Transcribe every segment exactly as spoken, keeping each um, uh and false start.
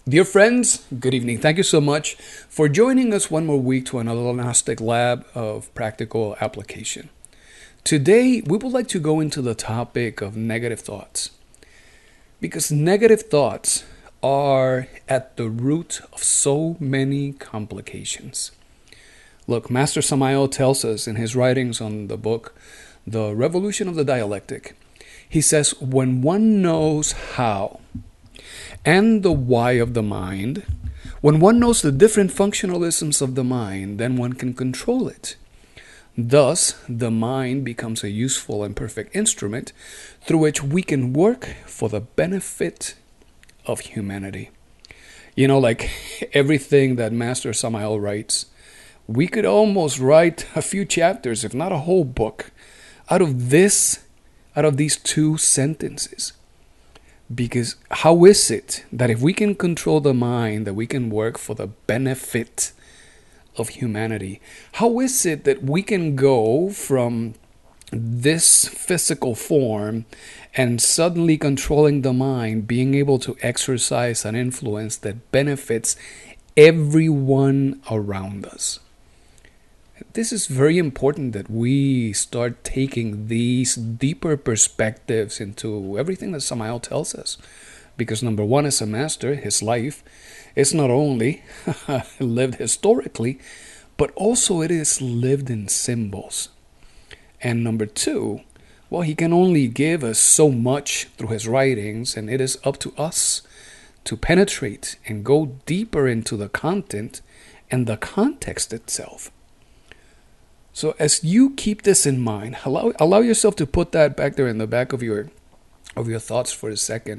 Dear friends, good evening. Thank you so much for joining us one more week to another Gnostic Lab of Practical Application. Today, we would like to go into the topic of negative thoughts, because negative thoughts are at the root of so many complications. Look, Master Samael tells us in his writings on the book, The Revolution of the Dialectic, he says, when one knows how and the why of the mind, when one knows the different functionalisms of the mind, then one can control it. Thus, the mind becomes a useful and perfect instrument through which we can work for the benefit of humanity. You know, like everything that Master Samael writes, we could almost write a few chapters, if not a whole book, out of this, out of these two sentences. Because how is it that if we can control the mind, that we can work for the benefit of humanity? How is it that we can go from this physical form and suddenly controlling the mind, being able to exercise an influence that benefits everyone around us? This is very important that we start taking these deeper perspectives into everything that Samael tells us. Because number one, as a master, his life is not only lived historically, but also it is lived in symbols. And number two, well, he can only give us so much through his writings, and it is up to us to penetrate and go deeper into the content and the context itself. So as you keep this in mind, allow allow yourself to put that back there in the back of your of your thoughts for a second.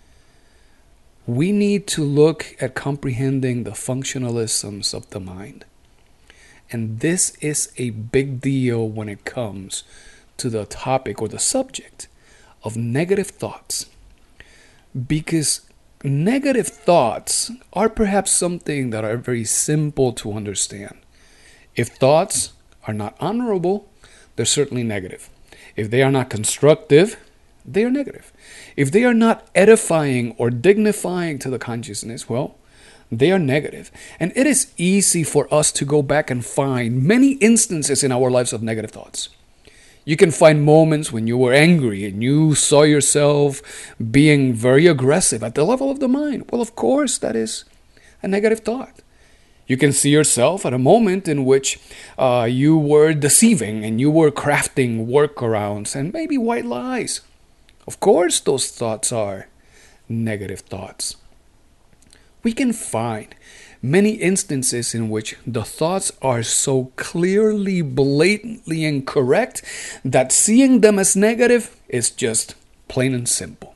We need to look at comprehending the functionalisms of the mind. And this is a big deal when it comes to the topic or the subject of negative thoughts. Because negative thoughts are perhaps something that are very simple to understand. If thoughts are not honorable, they're certainly negative. If they are not constructive, they are negative. If they are not edifying or dignifying to the consciousness, well, they are negative. And it is easy for us to go back and find many instances in our lives of negative thoughts. You can find moments when you were angry and you saw yourself being very aggressive at the level of the mind. Well, of course, that is a negative thought. You can see yourself at a moment in which uh, you were deceiving and you were crafting workarounds and maybe white lies. Of course, those thoughts are negative thoughts. We can find many instances in which the thoughts are so clearly, blatantly incorrect that seeing them as negative is just plain and simple.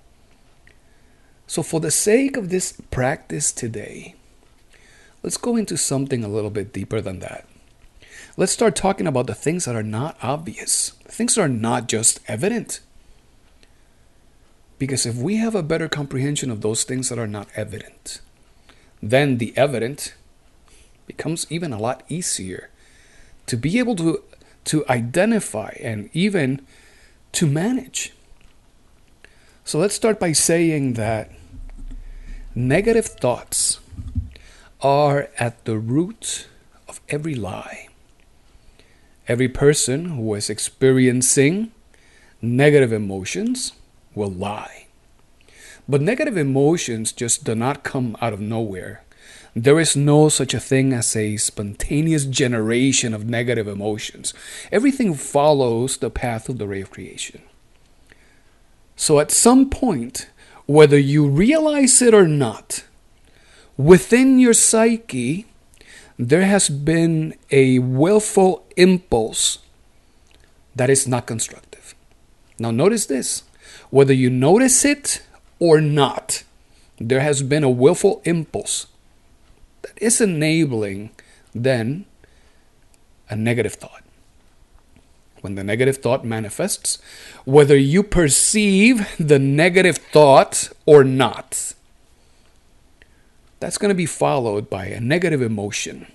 So for the sake of this practice today, let's go into something a little bit deeper than that. Let's start talking about the things that are not obvious, things that are not just evident. Because if we have a better comprehension of those things that are not evident, then the evident becomes even a lot easier to be able to, to identify and even to manage. So let's start by saying that negative thoughts are at the root of every lie. Every person who is experiencing negative emotions will lie. But negative emotions just do not come out of nowhere. There is no such a thing as a spontaneous generation of negative emotions. Everything follows the path of the ray of creation. So at some point, whether you realize it or not, within your psyche, there has been a willful impulse that is not constructive. Now notice this. Whether you notice it or not, there has been a willful impulse that is enabling then a negative thought. When the negative thought manifests, whether you perceive the negative thought or not, that's going to be followed by a negative emotion.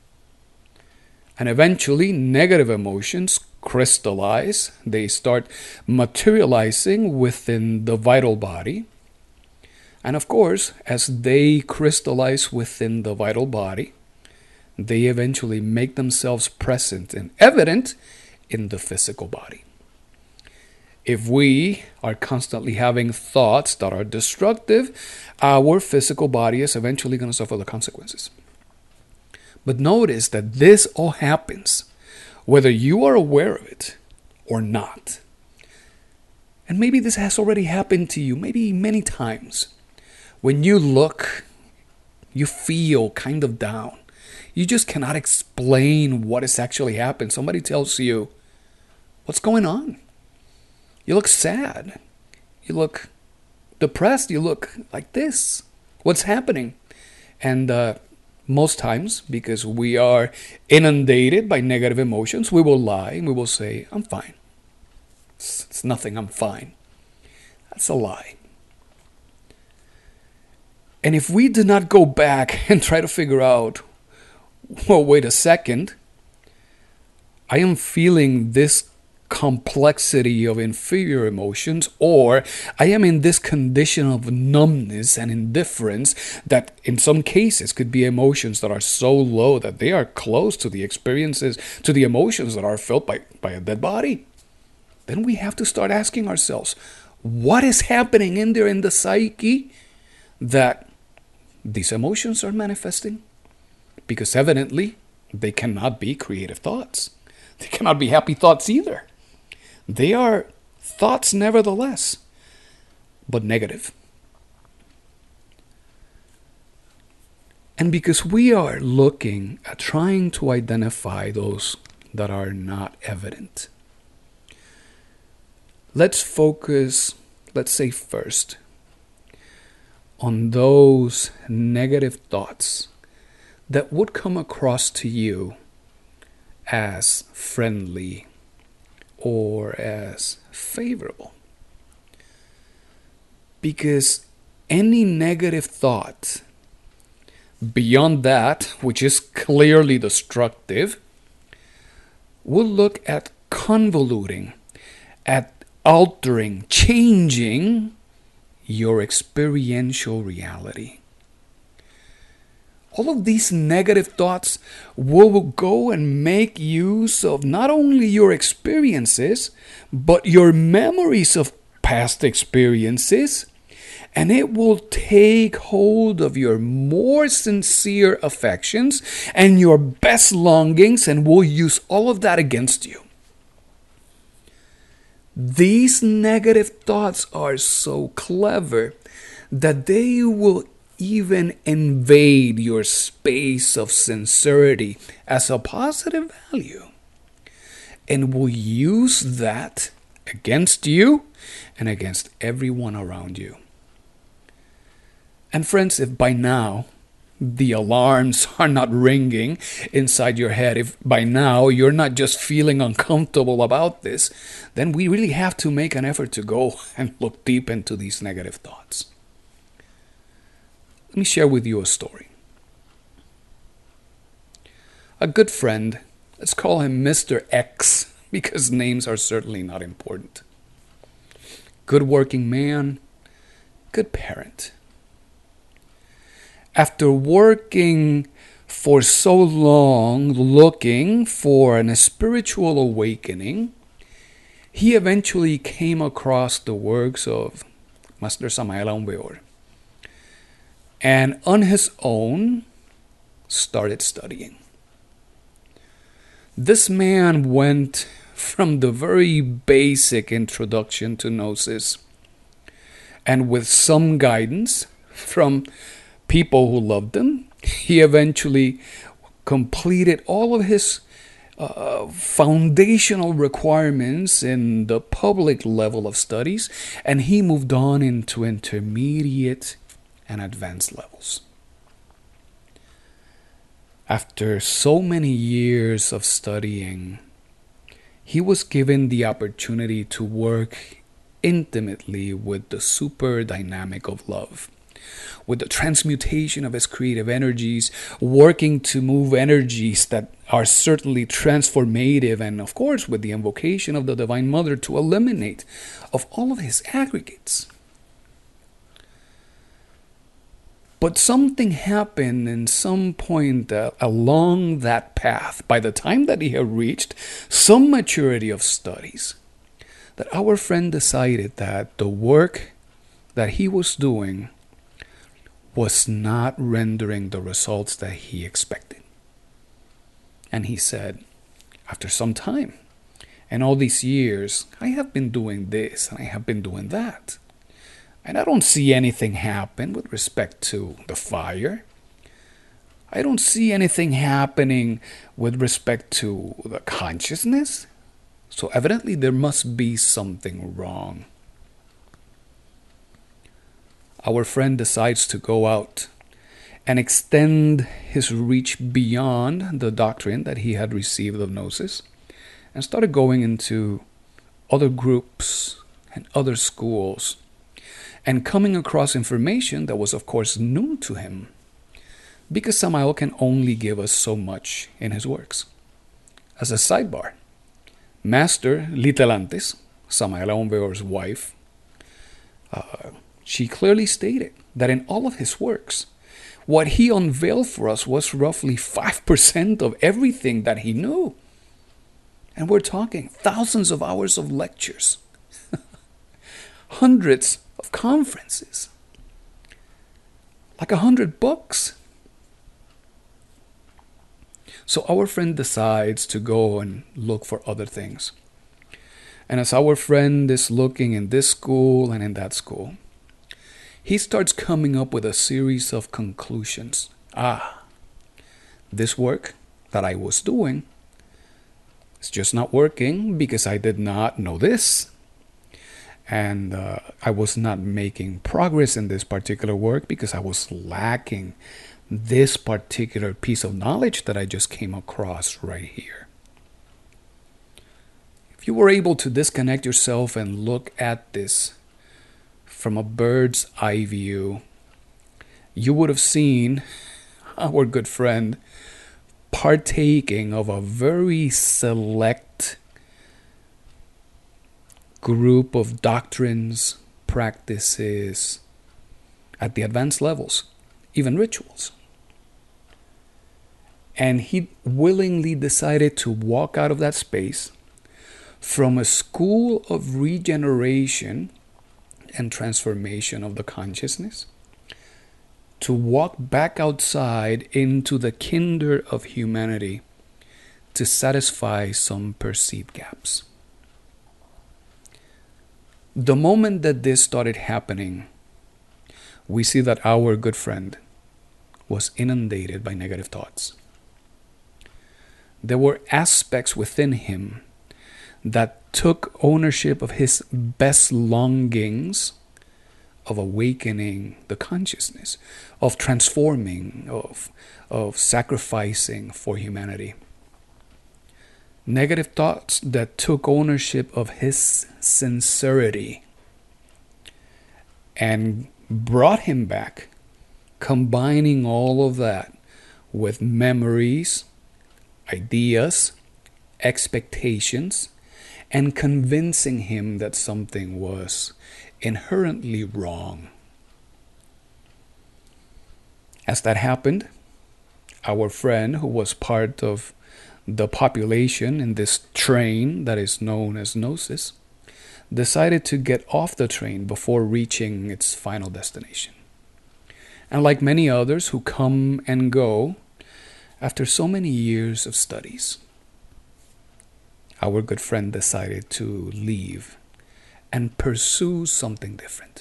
And eventually, negative emotions crystallize. They start materializing within the vital body. And of course, as they crystallize within the vital body, they eventually make themselves present and evident in the physical body. If we are constantly having thoughts that are destructive, our physical body is eventually going to suffer the consequences. But notice that this all happens whether you are aware of it or not. And maybe this has already happened to you, maybe many times. When you look, you feel kind of down. You just cannot explain what has actually happened. Somebody tells you, what's going on? You look sad. You look depressed. You look like this. What's happening? And uh, most times, because we are inundated by negative emotions, we will lie and we will say, I'm fine. It's, it's nothing, I'm fine. That's a lie. And if we do not go back and try to figure out, well, wait a second, I am feeling this complexity of inferior emotions, or I am in this condition of numbness and indifference that in some cases could be emotions that are so low that they are close to the experiences, to the emotions that are felt by, by a dead body. Then we have to start asking ourselves, what is happening in there in the psyche that these emotions are manifesting? Because evidently they cannot be creative thoughts. They cannot be happy thoughts either. They are thoughts nevertheless, but negative. And because we are looking at trying to identify those that are not evident, let's focus, let's say first, on those negative thoughts that would come across to you as friendly or as favorable. Because any negative thought beyond that, which is clearly destructive, will look at convoluting, at altering, changing your experiential reality. All of these negative thoughts will go and make use of not only your experiences, but your memories of past experiences, and it will take hold of your more sincere affections and your best longings, and will use all of that against you. These negative thoughts are so clever that they will even invade your space of sincerity as a positive value, and will use that against you and against everyone around you. And friends, if by now the alarms are not ringing inside your head, if by now you're not just feeling uncomfortable about this, then we really have to make an effort to go and look deep into these negative thoughts. Let me share with you a story. A good friend, let's call him Mister X, because names are certainly not important. Good working man, good parent. After working for so long looking for a spiritual awakening, he eventually came across the works of Master Samael Aun Weor, and on his own started studying. This man went from the very basic introduction to Gnosis, and with some guidance from people who loved him, he eventually completed all of his uh, foundational requirements in the public level of studies, and he moved on into intermediate and advanced levels. After so many years of studying, he was given the opportunity to work intimately with the super dynamic of love, with the transmutation of his creative energies, working to move energies that are certainly transformative, and of course with the invocation of the Divine Mother to eliminate of all of his aggregates. But something happened in some point uh, along that path, by the time that he had reached some maturity of studies, that our friend decided that the work that he was doing was not rendering the results that he expected. And he said, after some time, and all these years, I have been doing this and I have been doing that. And I don't see anything happen with respect to the fire. I don't see anything happening with respect to the consciousness. So evidently there must be something wrong. Our friend decides to go out and extend his reach beyond the doctrine that he had received of Gnosis, and started going into other groups and other schools, and coming across information that was, of course, new to him, because Samael can only give us so much in his works. As a sidebar, Master Litelantes, Samael Aun Weor's wife, uh, she clearly stated that in all of his works, what he unveiled for us was roughly five percent of everything that he knew. And we're talking thousands of hours of lectures, hundreds of conferences, like a hundred books. So our friend decides to go and look for other things. And as our friend is looking in this school and in that school, he starts coming up with a series of conclusions. Ah, this work that I was doing, it's just not working because I did not know this. And uh, I was not making progress in this particular work because I was lacking this particular piece of knowledge that I just came across right here. If you were able to disconnect yourself and look at this from a bird's eye view, you would have seen our good friend partaking of a very select group of doctrines, practices at the advanced levels, even rituals. And he willingly decided to walk out of that space from a school of regeneration and transformation of the consciousness to walk back outside into the kinder of humanity to satisfy some perceived gaps. The moment that this started happening, we see that our good friend was inundated by negative thoughts. There were aspects within him that took ownership of his best longings of awakening the consciousness, of transforming, of, of sacrificing for humanity. Negative thoughts that took ownership of his sincerity and brought him back, combining all of that with memories, ideas, expectations, and convincing him that something was inherently wrong. As that happened, our friend, who was part of the population in this train that is known as Gnosis, decided to get off the train before reaching its final destination. And like many others who come and go after so many years of studies, our good friend decided to leave and pursue something different.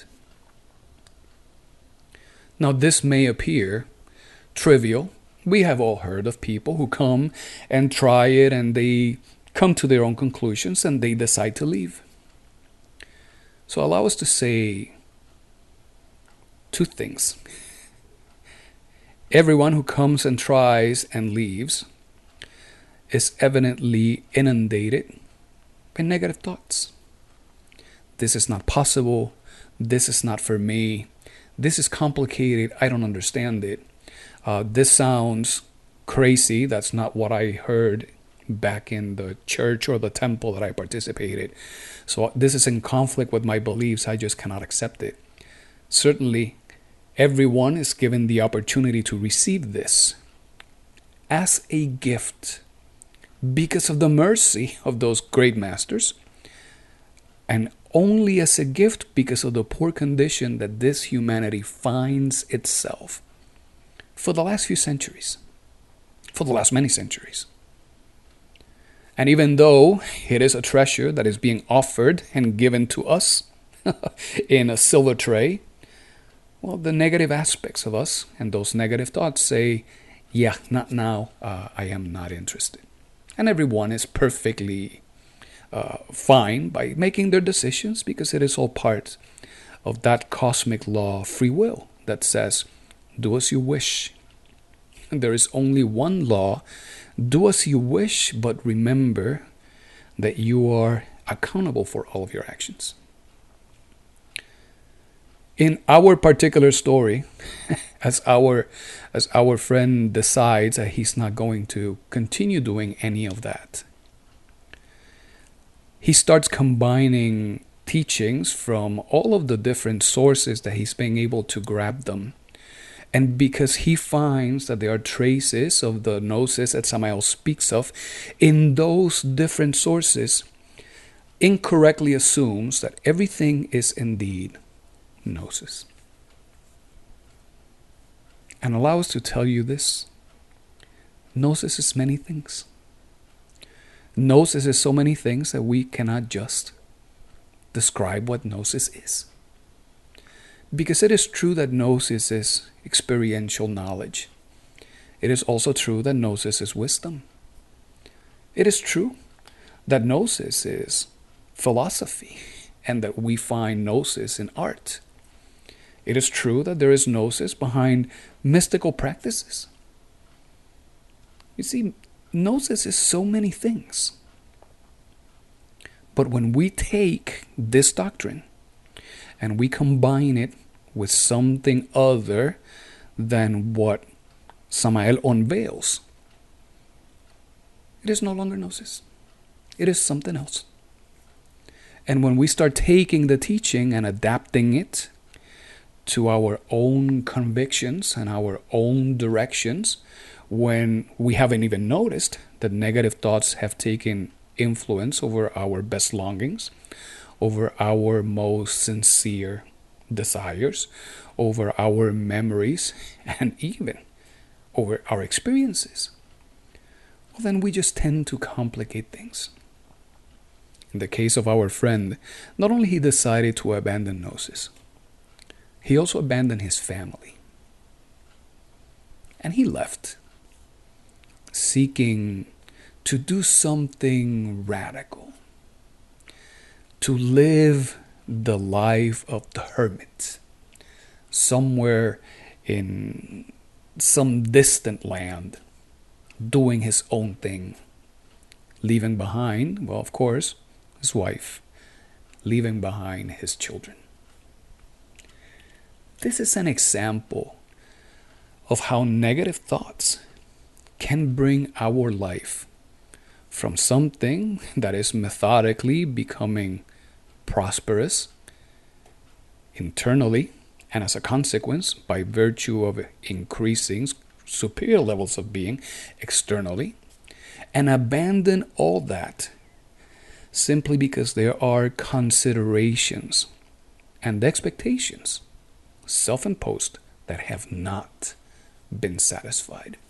Now, this may appear trivial. We have all heard of people who come and try it and they come to their own conclusions and they decide to leave. So allow us to say two things. Everyone who comes and tries and leaves is evidently inundated by negative thoughts. This is not possible. This is not for me. This is complicated. I don't understand it. Uh, this sounds crazy. That's not what I heard back in the church or the temple that I participated. So this is in conflict with my beliefs. I just cannot accept it. Certainly, Everyone is given the opportunity to receive this as a gift because of the mercy of those great masters, and only as a gift because of the poor condition that this humanity finds itself for the last few centuries, for the last many centuries. And even though it is a treasure that is being offered and given to us in a silver tray, well, the negative aspects of us and those negative thoughts say, yeah, not now, uh, I am not interested. And everyone is perfectly uh, fine by making their decisions because it is all part of that cosmic law of free will that says, do as you wish. And there is only one law, do as you wish, but remember that you are accountable for all of your actions. In our particular story, as our as our friend decides that he's not going to continue doing any of that, he starts combining teachings from all of the different sources that he's being able to grab them. And because he finds that there are traces of the gnosis that Samael speaks of in those different sources, incorrectly assumes that everything is indeed gnosis. And allow us to tell you this. Gnosis is many things. Gnosis is so many things that we cannot just describe what gnosis is. Because it is true that gnosis is experiential knowledge. It is also true that gnosis is wisdom. It is true that gnosis is philosophy and that we find gnosis in art. It is true that there is gnosis behind mystical practices. You see, gnosis is so many things. But when we take this doctrine and we combine it with something other than what Samael unveils, it is no longer gnosis. It is something else. And when we start taking the teaching and adapting it to our own convictions and our own directions, when we haven't even noticed that negative thoughts have taken influence over our best longings, over our most sincere desires, over our memories, and even over our experiences, well, then we just tend to complicate things. In the case of our friend, not only he decided to abandon gnosis, he also abandoned his family. And he left, seeking to do something radical, to live the life of the hermit, somewhere in some distant land, doing his own thing, leaving behind, well, of course, his wife, leaving behind his children. This is an example of how negative thoughts can bring our life from something that is methodically becoming prosperous internally, and as a consequence, by virtue of increasing superior levels of being externally, and abandon all that simply because there are considerations and expectations self-imposed that have not been satisfied.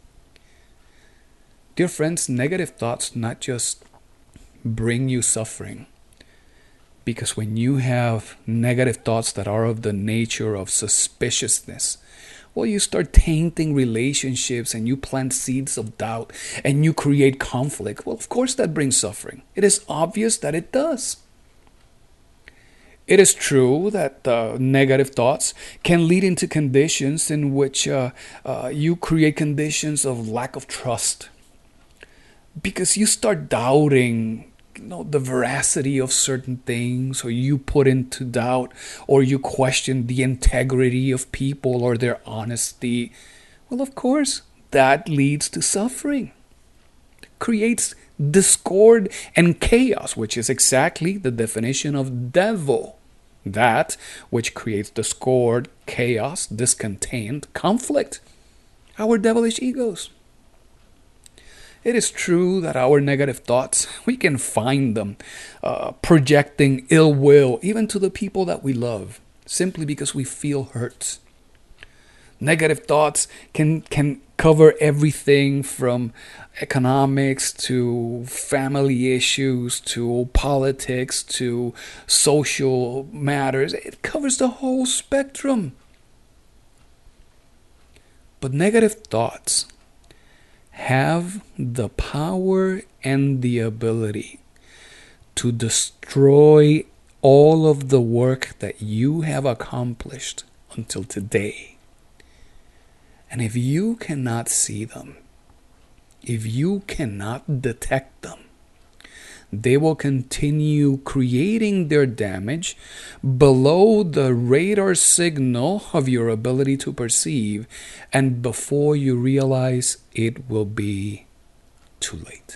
Dear friends, negative thoughts not just bring you suffering, because when you have negative thoughts that are of the nature of suspiciousness, well, you start tainting relationships and you plant seeds of doubt and you create conflict. Well, of course that brings suffering. It is obvious that it does. It is true that uh, negative thoughts can lead into conditions in which uh, uh, you create conditions of lack of trust, because you start doubting, you know, the veracity of certain things, or you put into doubt or you question the integrity of people or their honesty. Well, of course, that leads to suffering. It creates discord and chaos, which is exactly the definition of devil. That which creates discord, chaos, discontent, conflict, our devilish egos. It is true that our negative thoughts, we can find them uh, projecting ill will even to the people that we love, simply because we feel hurt. Negative thoughts can can cover everything from economics to family issues to politics to social matters. It covers the whole spectrum. But negative thoughts have the power and the ability to destroy all of the work that you have accomplished until today. And if you cannot see them, if you cannot detect them, they will continue creating their damage below the radar signal of your ability to perceive, and before you realize, it will be too late.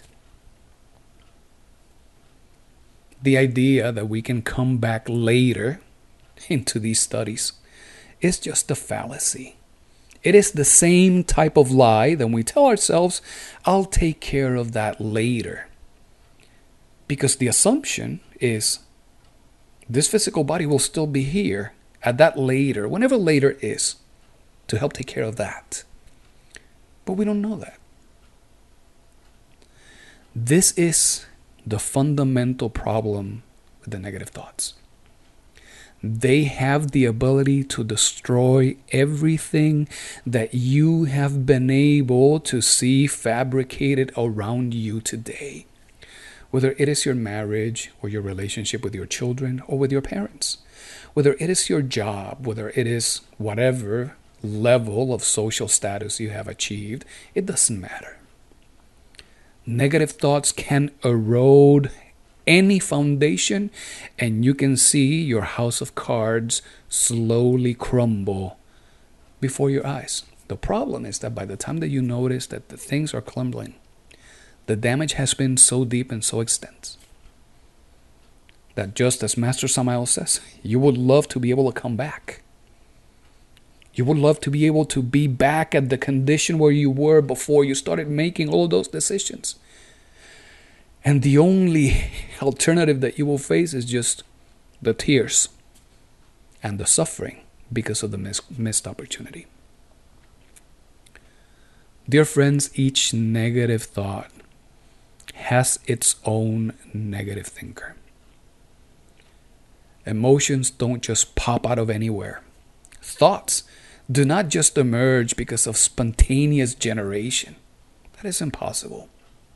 The idea that we can come back later into these studies is just a fallacy. It is the same type of lie that we tell ourselves, I'll take care of that later. Because the assumption is this physical body will still be here at that later, whenever later is, to help take care of that. But we don't know that. This is the fundamental problem with the negative thoughts. They have the ability to destroy everything that you have been able to see fabricated around you today. Whether it is your marriage or your relationship with your children or with your parents. Whether it is your job, whether it is whatever level of social status you have achieved, it doesn't matter. Negative thoughts can erode any foundation, and you can see your house of cards slowly crumble before your eyes. The problem is that by the time that you notice that the things are crumbling, the damage has been so deep and so extensive that, just as Master Samael says, you would love to be able to come back. You would love to be able to be back at the condition where you were before you started making all of those decisions. And the only alternative that you will face is just the tears and the suffering because of the mis- missed opportunity. Dear friends, each negative thought has its own negative thinker. Emotions don't just pop out of anywhere. Thoughts do not just emerge because of spontaneous generation. That is impossible.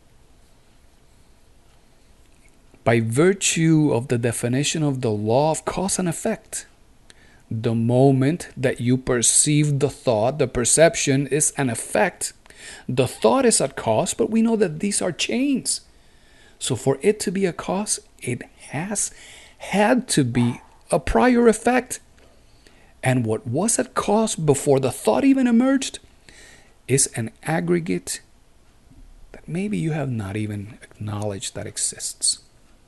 By virtue of the definition of the law of cause and effect, the moment that you perceive the thought, the perception is an effect. The thought is at cause, but we know that these are chains. So for it to be a cause, it has had to be a prior effect. And what was at cause before the thought even emerged is an aggregate that maybe you have not even acknowledged that exists.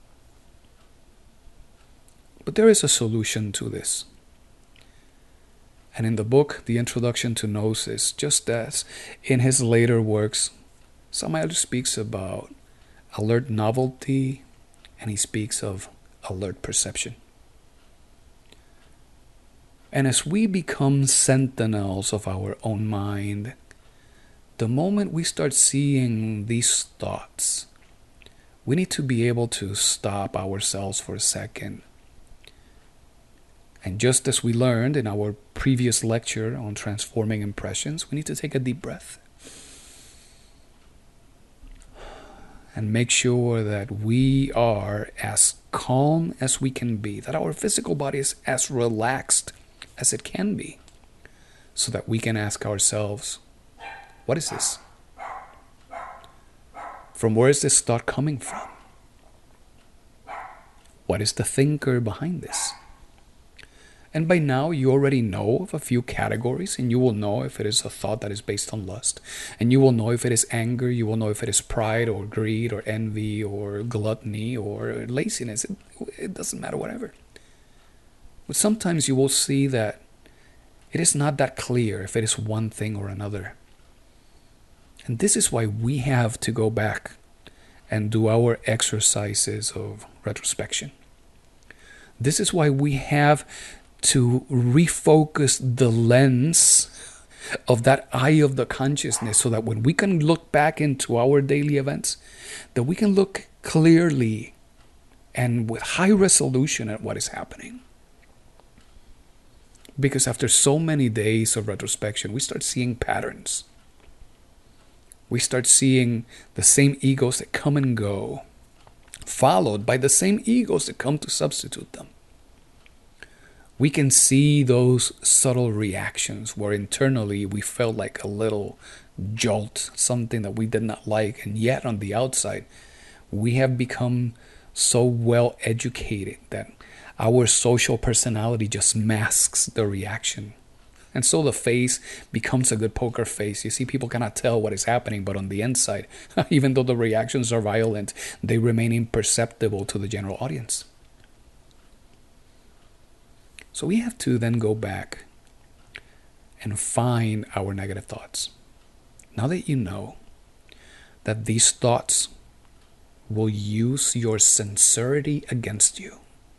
But there is a solution to this. And in the book, The Introduction to Gnosis, just as in his later works, Samael speaks about alert novelty, and he speaks of alert perception. And as we become sentinels of our own mind, the moment we start seeing these thoughts, we need to be able to stop ourselves for a second. And just as we learned in our previous lecture on transforming impressions, we need to take a deep breath and make sure that we are as calm as we can be, that our physical body is as relaxed as it can be, so that we can ask ourselves, what is this? From where is this thought coming from? What is the thinker behind this? And by now, you already know of a few categories, and you will know if it is a thought that is based on lust. And you will know if it is anger, you will know if it is pride or greed or envy or gluttony or laziness. It, it doesn't matter, whatever. But sometimes you will see that it is not that clear if it is one thing or another. And this is why we have to go back and do our exercises of retrospection. This is why we have to refocus the lens of that eye of the consciousness, so that when we can look back into our daily events, that we can look clearly and with high resolution at what is happening. Because after so many days of retrospection, we start seeing patterns. We start seeing the same egos that come and go, followed by the same egos that come to substitute them. We can see those subtle reactions where internally we felt like a little jolt, something that we did not like, and yet on the outside, we have become so well educated that our social personality just masks the reaction. And so the face becomes a good poker face. You see, people cannot tell what is happening, but on the inside, even though the reactions are violent, they remain imperceptible to the general audience. So we have to then go back and find our negative thoughts. Now that you know that these thoughts will use your sincerity against you,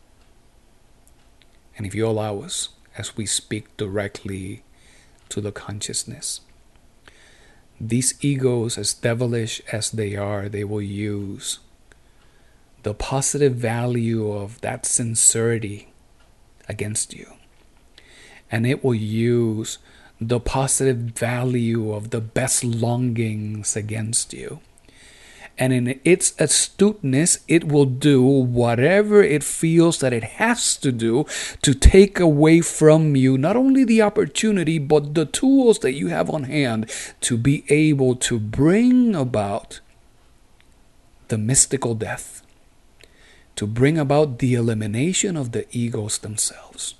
and if you allow us, as we speak directly to the consciousness, these egos, as devilish as they are, they will use the positive value of that sincerity against you. And it will use the positive value of the best longings against you. And in its astuteness, it will do whatever it feels that it has to do to take away from you not only the opportunity, but the tools that you have on hand to be able to bring about the mystical death, to bring about the elimination of the egos themselves.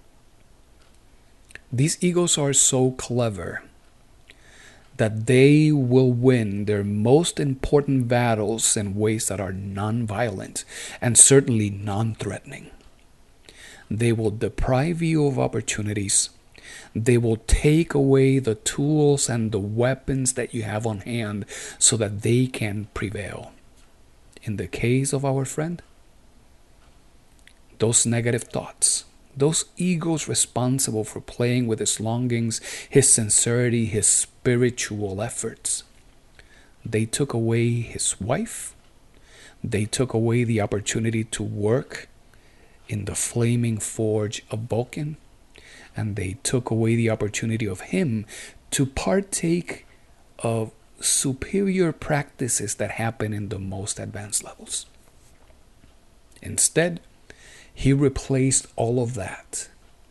These egos are so clever that they will win their most important battles in ways that are non-violent and certainly non-threatening. They will deprive you of opportunities. They will take away the tools and the weapons that you have on hand so that they can prevail. In the case of our friend, those negative thoughts, those egos responsible for playing with his longings, his sincerity, his spiritual efforts, they took away his wife. They took away the opportunity to work in the flaming forge of Vulcan. And they took away the opportunity of him to partake of superior practices that happen in the most advanced levels. Instead, he replaced all of that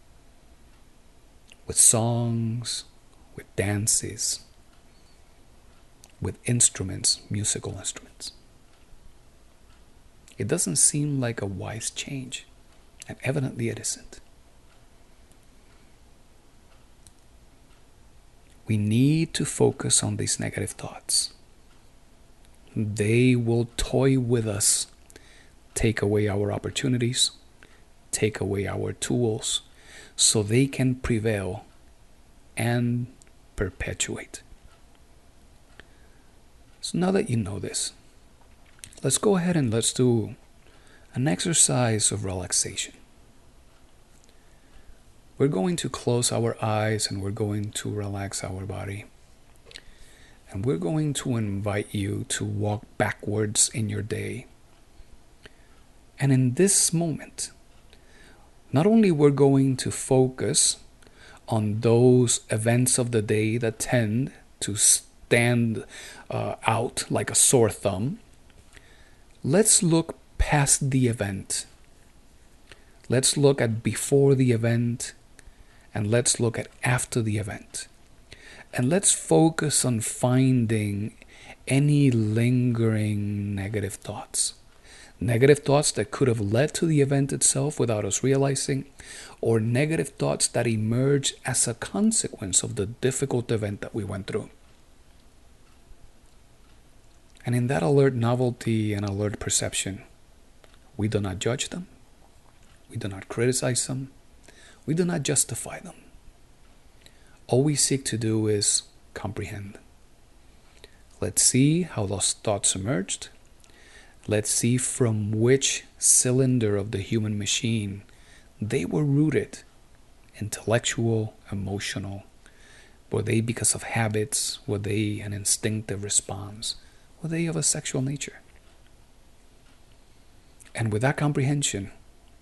with songs, with dances, with instruments, musical instruments. It doesn't seem like a wise change, and evidently it isn't. We need to focus on these negative thoughts. They will toy with us, take away our opportunities, take away our tools, so they can prevail and perpetuate. So now that you know this, let's go ahead and let's do an exercise of relaxation. We're going to close our eyes and we're going to relax our body. And we're going to invite you to walk backwards in your day. And in this moment, not only we're going to focus on those events of the day that tend to stand uh, out like a sore thumb, let's look past the event. Let's look at before the event, and let's look at after the event. And let's focus on finding any lingering negative thoughts. Negative thoughts that could have led to the event itself without us realizing, or negative thoughts that emerge as a consequence of the difficult event that we went through. And in that alert novelty and alert perception, we do not judge them, we do not criticize them, We do not justify them. All we seek to do is comprehend. Let's see how those thoughts emerged. Let's see from which cylinder of the human machine they were rooted: intellectual, emotional. Were they because of habits? Were they an instinctive response? Were they of a sexual nature? And with that comprehension,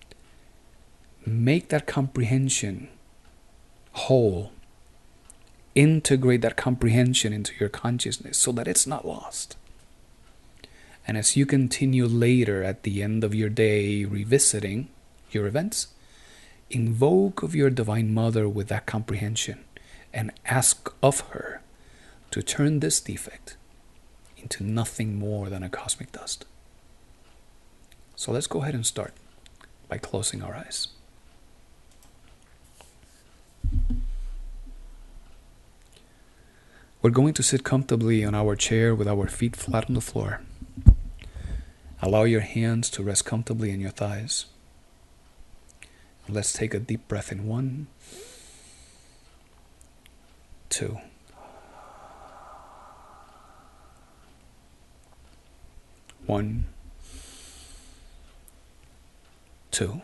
make that comprehension whole. Integrate that comprehension into your consciousness so that it's not lost. And as you continue later at the end of your day revisiting your events, invoke of your Divine Mother with that comprehension and ask of her to turn this defect into nothing more than a cosmic dust. So let's go ahead and start by closing our eyes. We're going to sit comfortably on our chair with our feet flat on the floor. Allow your hands to rest comfortably in your thighs. Let's take a deep breath in. One, two. One, two.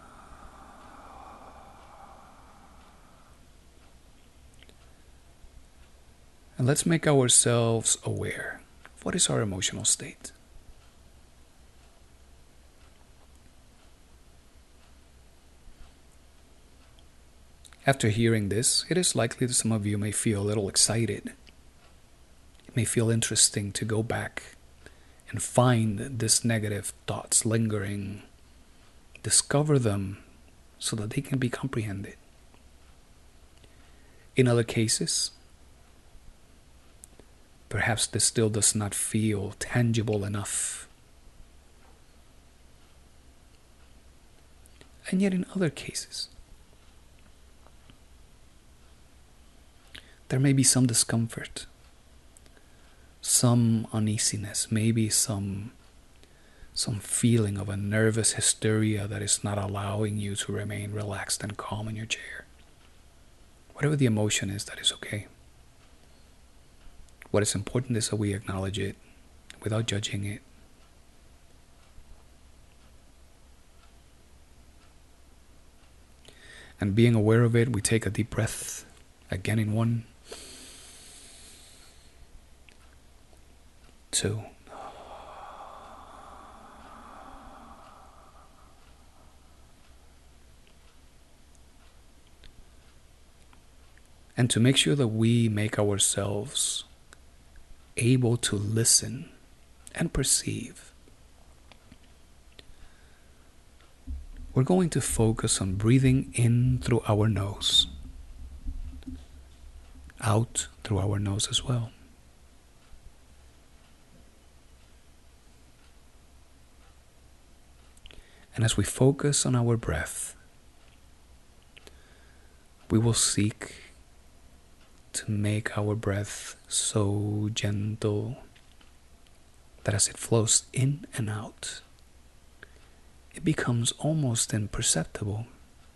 And let's make ourselves aware of what is our emotional state. After hearing this, it is likely that some of you may feel a little excited. It may feel interesting to go back and find these negative thoughts lingering, discover them so that they can be comprehended. In other cases, perhaps this still does not feel tangible enough. And yet in other cases, there may be some discomfort, some uneasiness, maybe some, some feeling of a nervous hysteria that is not allowing you to remain relaxed and calm in your chair. Whatever the emotion is, that is okay. What is important is that we acknowledge it without judging it. And being aware of it, we take a deep breath again in one, two. And to make sure that we make ourselves able to listen and perceive, we're going to focus on breathing in through our nose, out through our nose as well. And as we focus on our breath, we will seek to make our breath so gentle that as it flows in and out, it becomes almost imperceptible.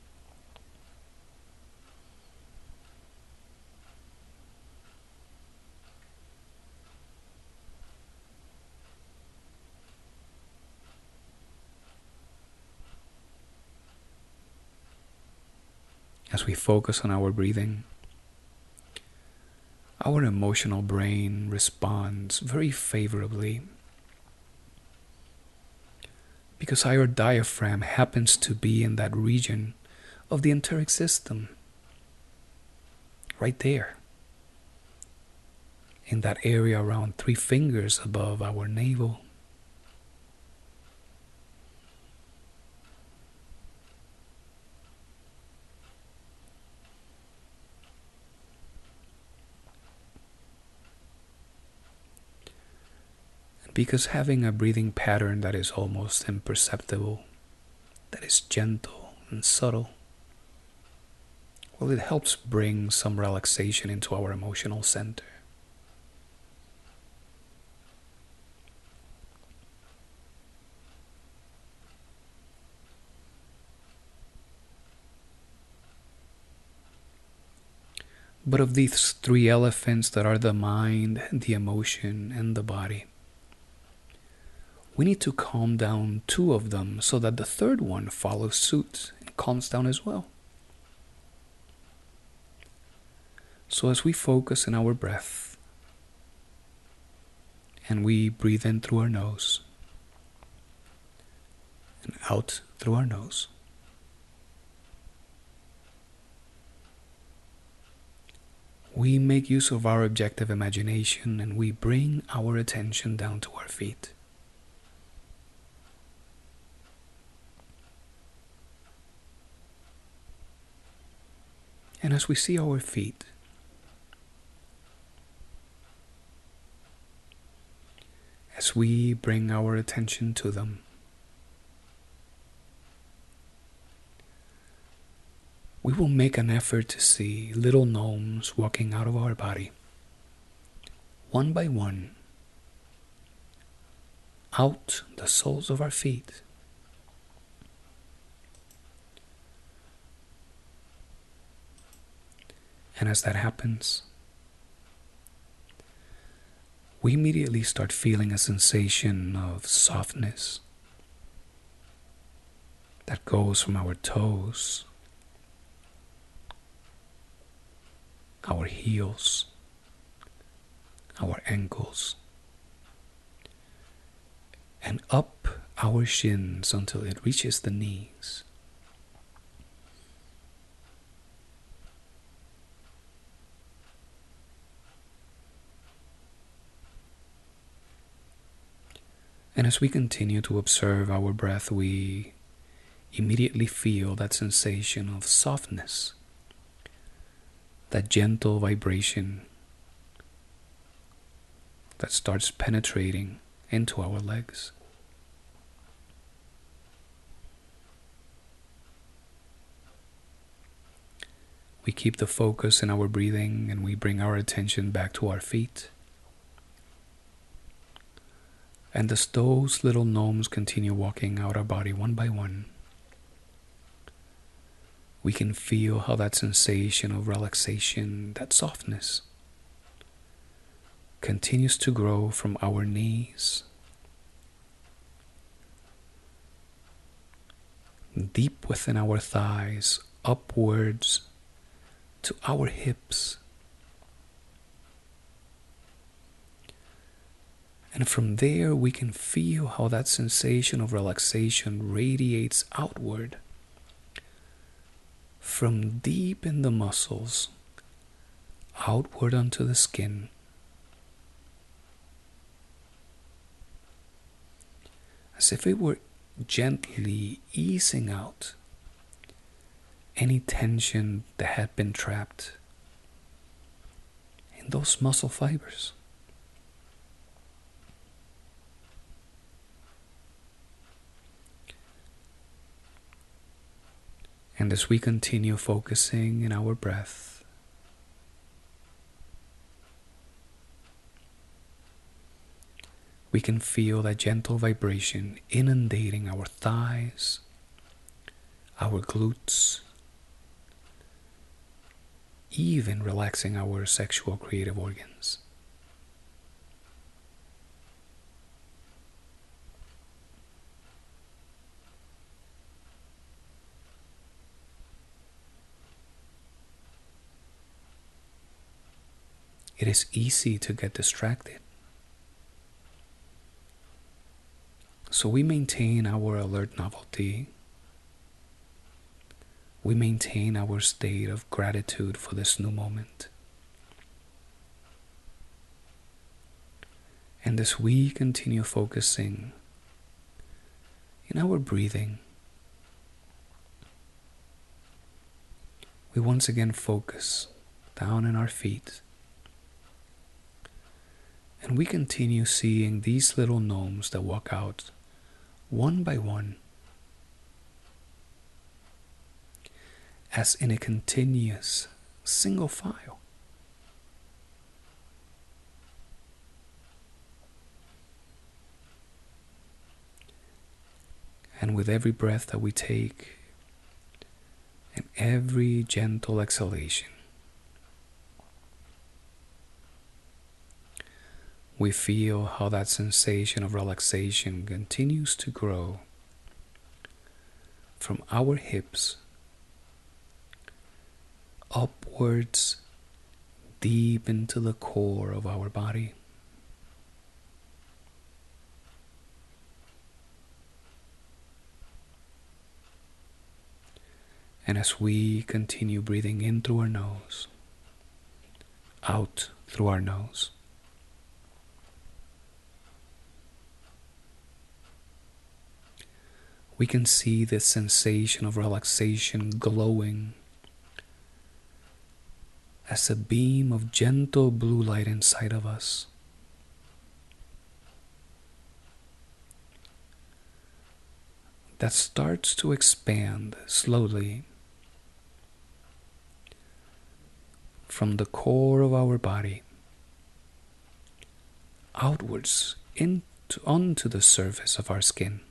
As we focus on our breathing, our emotional brain responds very favorably because our diaphragm happens to be in that region of the enteric system, right there, in that area around three fingers above our navel. Because having a breathing pattern that is almost imperceptible, that is gentle and subtle, well, it helps bring some relaxation into our emotional center. But of these three elephants that are the mind, the emotion, and the body, we need to calm down two of them so that the third one follows suit and calms down as well. So as we focus in our breath and we breathe in through our nose and out through our nose, we make use of our objective imagination and we bring our attention down to our feet. And as we see our feet, as we bring our attention to them, we will make an effort to see little gnomes walking out of our body, one by one, out the soles of our feet. And as that happens, we immediately start feeling a sensation of softness that goes from our toes, our heels, our ankles, and up our shins until it reaches the knees. And as we continue to observe our breath, we immediately feel that sensation of softness, that gentle vibration that starts penetrating into our legs. We keep the focus in our breathing and we bring our attention back to our feet. And as those little gnomes continue walking out our body one by one, we can feel how that sensation of relaxation, that softness, continues to grow from our knees, deep within our thighs, upwards to our hips. And from there, we can feel how that sensation of relaxation radiates outward from deep in the muscles, outward onto the skin. As if it were gently easing out any tension that had been trapped in those muscle fibers. And as we continue focusing in our breath, we can feel that gentle vibration inundating our thighs, our glutes, even relaxing our sexual creative organs. It is easy to get distracted. So we maintain our alert novelty. We maintain our state of gratitude for this new moment. And as we continue focusing in our breathing, we once again focus down in our feet. And we continue seeing these little gnomes that walk out one by one as in a continuous single file. And with every breath that we take and every gentle exhalation, We feel how that sensation of relaxation continues to grow from our hips upwards deep into the core of our body. And as we continue breathing in through our nose, out through our nose, we can see this sensation of relaxation glowing as a beam of gentle blue light inside of us. That starts to expand slowly from the core of our body outwards into, onto the surface of our skin.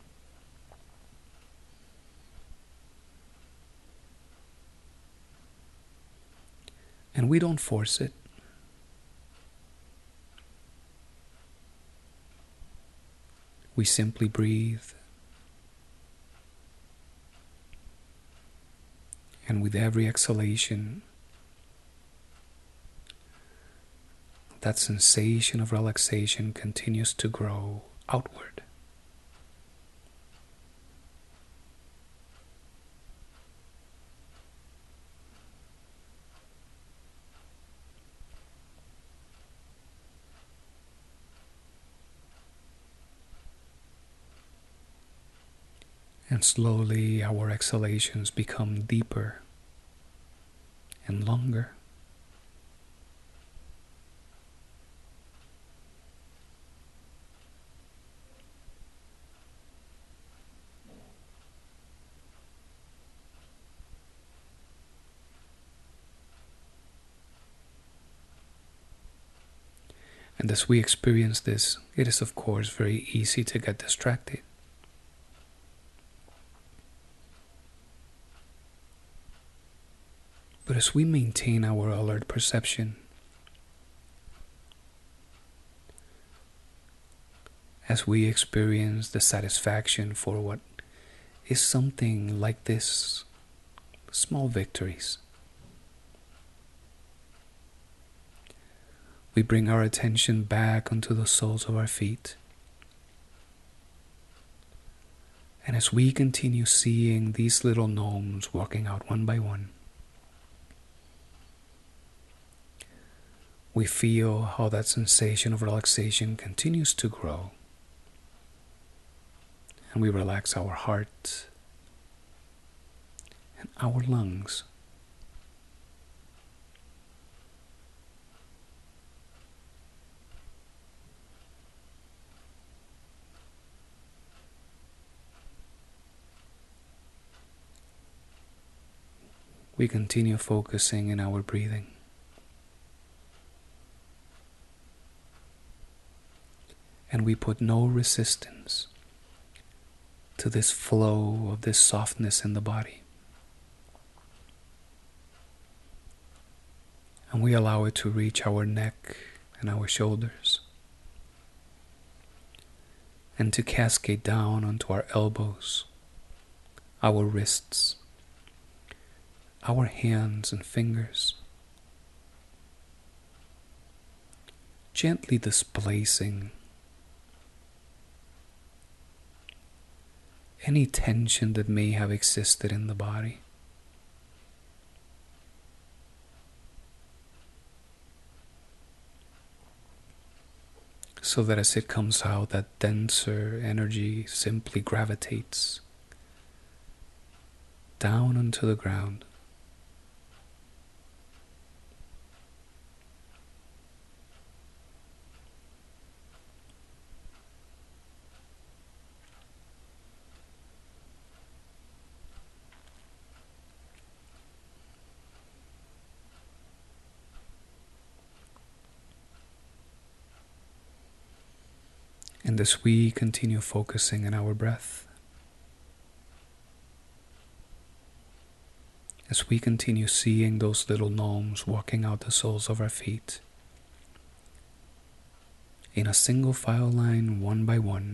And we don't force it. We simply breathe. And with every exhalation, that sensation of relaxation continues to grow outward. And slowly our exhalations become deeper and longer. And as we experience this, it is of course very easy to get distracted. But as we maintain our alert perception, as we experience the satisfaction for what is something like this, small victories, we bring our attention back onto the soles of our feet. And as we continue seeing these little gnomes walking out one by one, we feel how that sensation of relaxation continues to grow. And we relax our heart and our lungs. We continue focusing in our breathing. And we put no resistance to this flow of this softness in the body. And we allow it to reach our neck and our shoulders, and to cascade down onto our elbows, our wrists, our hands and fingers, gently displacing any tension that may have existed in the body. So that as it comes out, that denser energy simply gravitates down onto the ground. And as we continue focusing on our breath, as we continue seeing those little gnomes walking out the soles of our feet, in a single file line, one by one.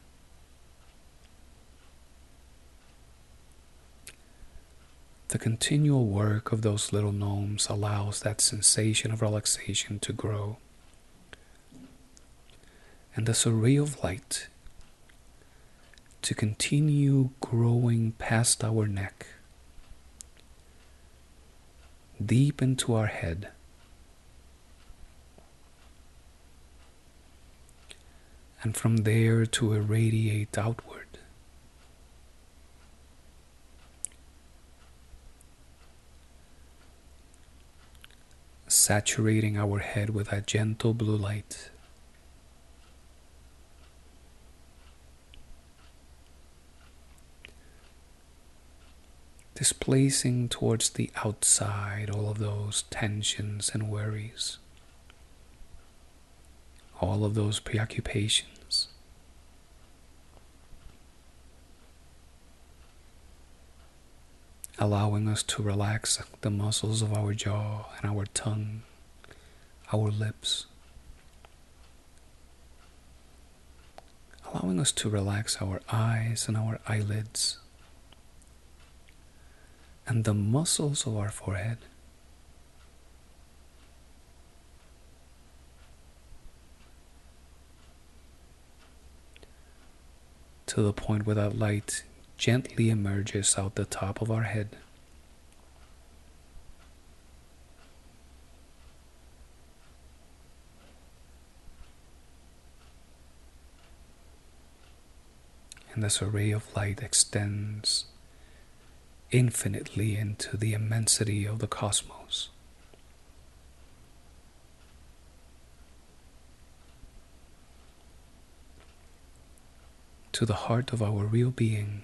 The continual work of those little gnomes allows that sensation of relaxation to grow. And this array of light to continue growing past our neck, deep into our head, and from there to irradiate outward. Saturating our head with that gentle blue light. Displacing towards the outside all of those tensions and worries, all of those preoccupations. Allowing us to relax the muscles of our jaw and our tongue, our lips. Allowing us to relax our eyes and our eyelids, and the muscles of our forehead. To the point where that light gently emerges out the top of our head. And this array of light extends infinitely into the immensity of the cosmos. To the heart of our real being,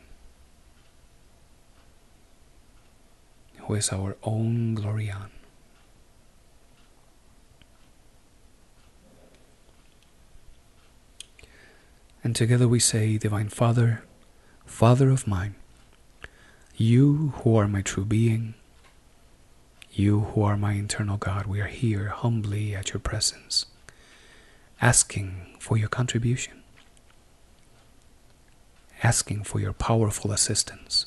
who is our own Glorian. And together we say, Divine Father, Father of mine, you who are my true being, you who are my eternal God, we are here humbly at your presence, asking for your contribution, asking for your powerful assistance.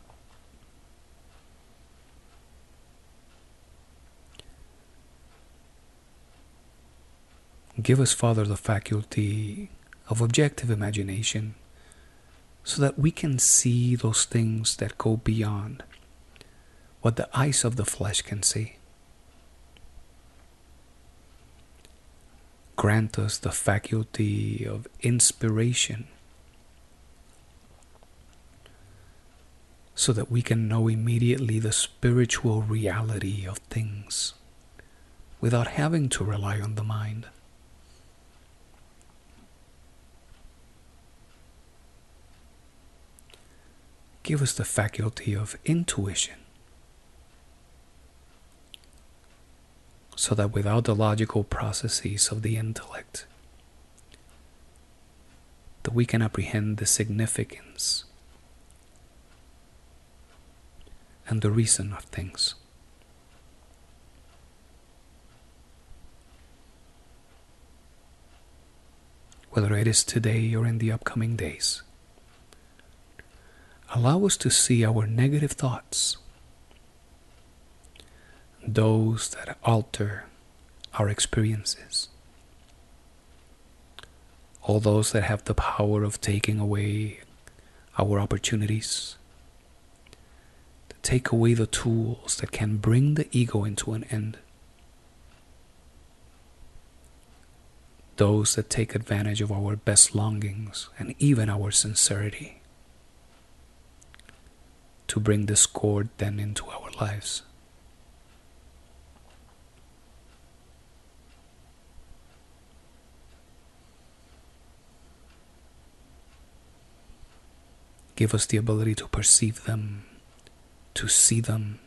Give us, Father, the faculty of objective imagination so that we can see those things that go beyond what the eyes of the flesh can see. Grant us the faculty of inspiration so that we can know immediately the spiritual reality of things without having to rely on the mind. Give us the faculty of intuition so that without the logical processes of the intellect, that we can apprehend the significance and the reason of things. Whether it is today or in the upcoming days, allow us to see our negative thoughts, those that alter our experiences, all those that have the power of taking away our opportunities, to take away the tools that can bring the ego into an end, those that take advantage of our best longings and even our sincerity, to bring discord then into our lives. Give us the ability to perceive them, to see them.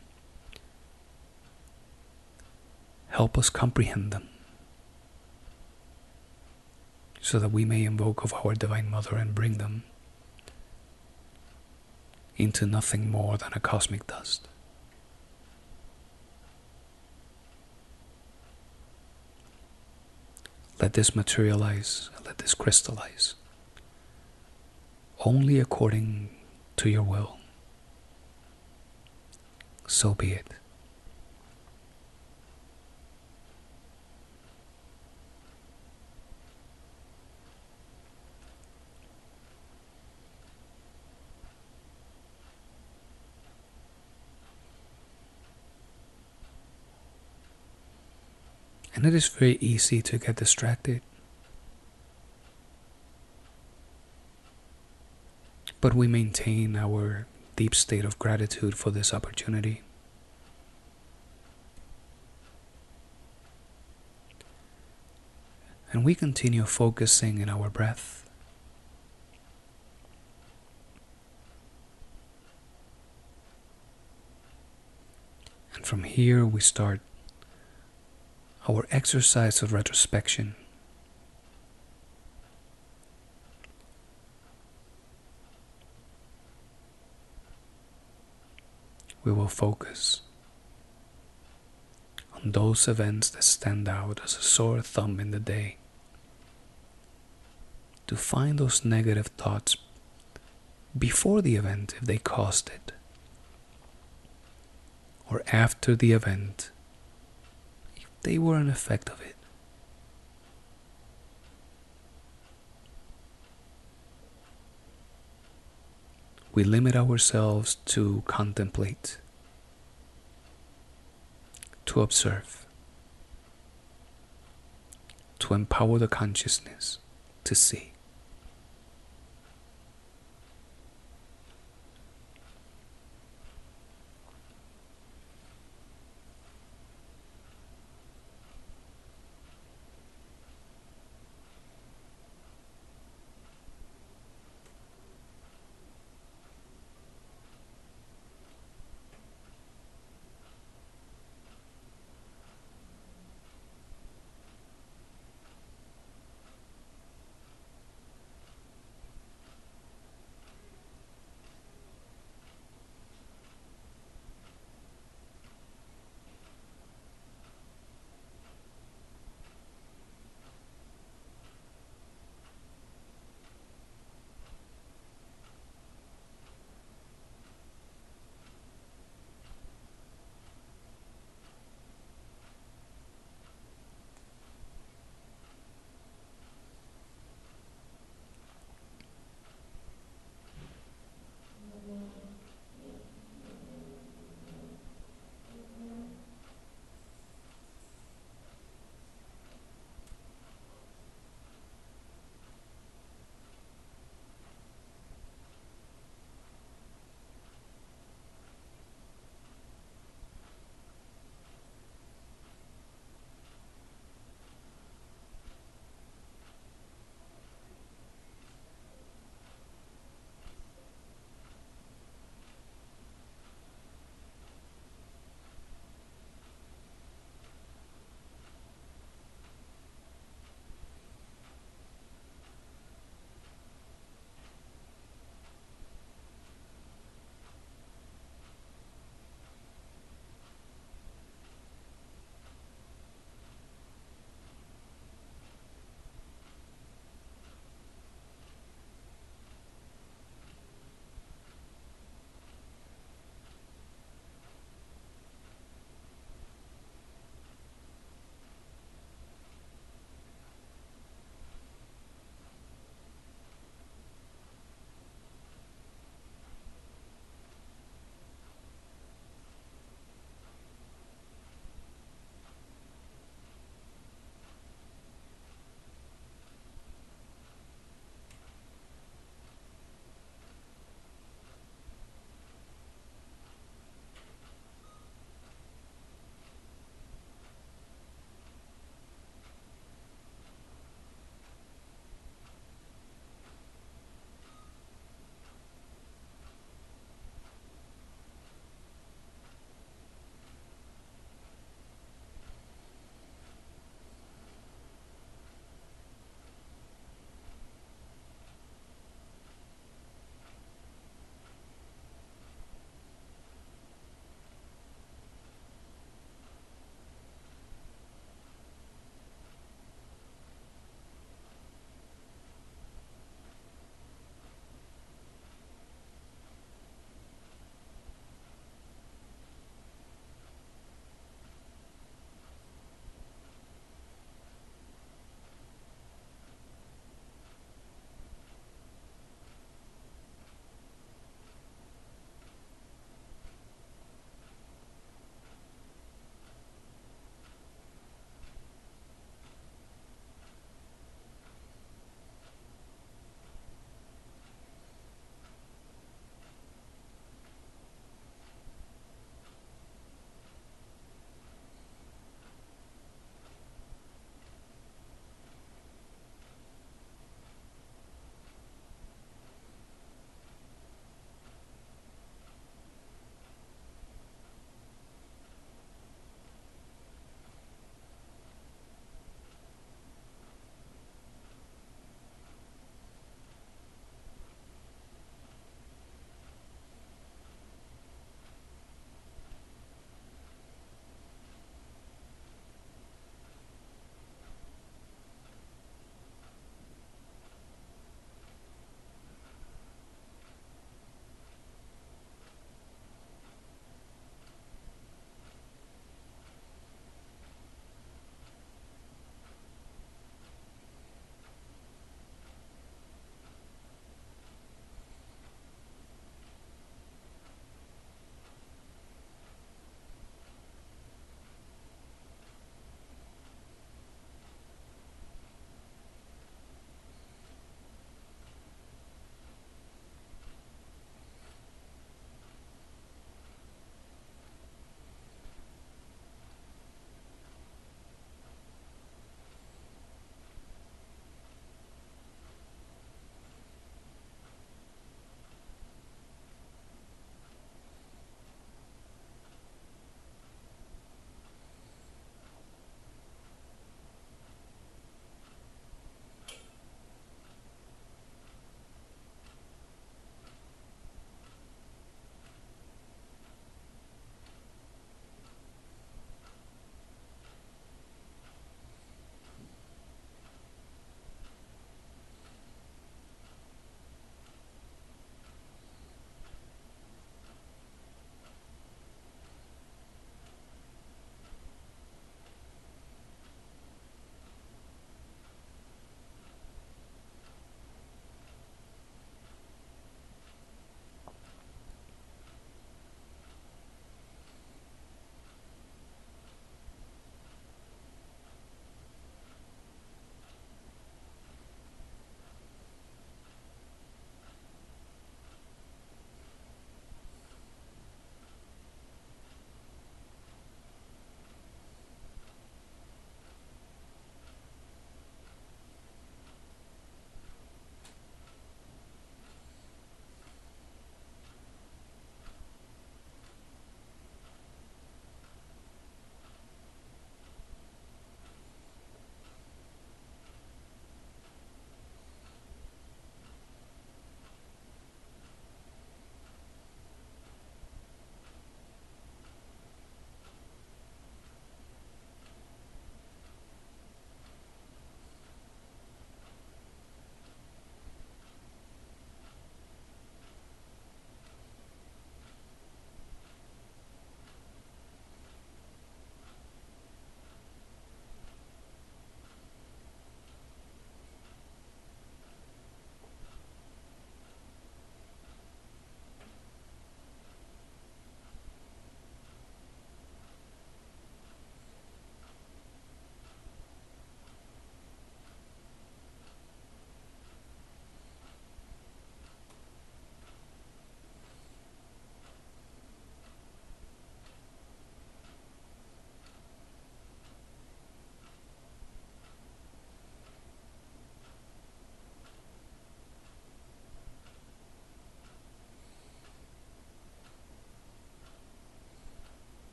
Help us comprehend them, so that we may invoke of our Divine Mother and bring them into nothing more than a cosmic dust. Let this materialize, let this crystallize, only according to your will. So be it. And it is very easy to get distracted. But we maintain our deep state of gratitude for this opportunity. And we continue focusing in our breath. And from here we start our exercise of retrospection. We will focus on those events that stand out as a sore thumb in the day, to find those negative thoughts before the event if they caused it, or after the event if they were an effect of it. We limit ourselves to contemplate, to observe, to empower the consciousness to see.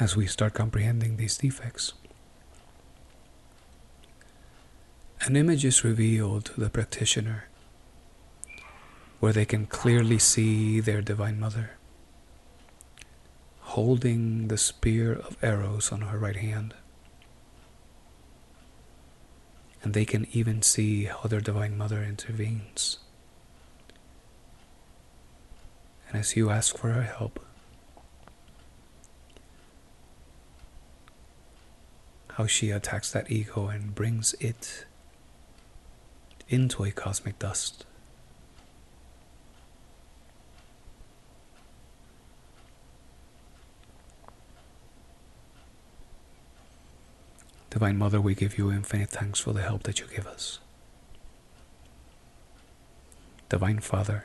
as we start comprehending these defects. An image is revealed to the practitioner where they can clearly see their Divine Mother holding the spear of arrows on her right hand. And they can even see how their Divine Mother intervenes. And as you ask for her help, how she attacks that ego and brings it into a cosmic dust. Divine Mother, we give you infinite thanks for the help that you give us. Divine Father,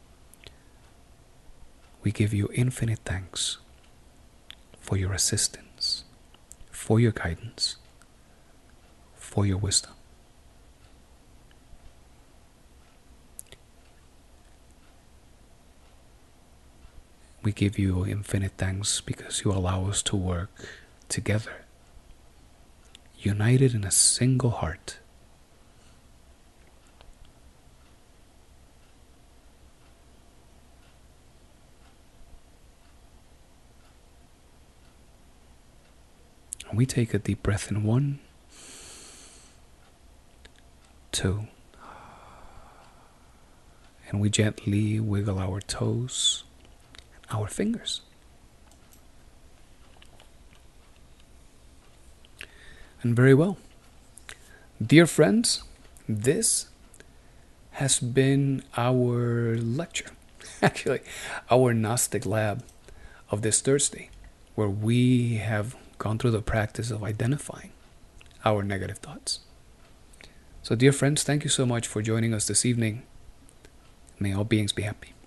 we give you infinite thanks for your assistance, for your guidance, for your wisdom. We give you infinite thanks because you allow us to work together, united in a single heart. And we take a deep breath in one, two, and we gently wiggle our toes, our fingers. And very well. Dear friends, this has been our lecture, actually, our Gnostic Lab of this Thursday, where we have gone through the practice of identifying our negative thoughts. So, dear friends, thank you so much for joining us this evening. May all beings be happy.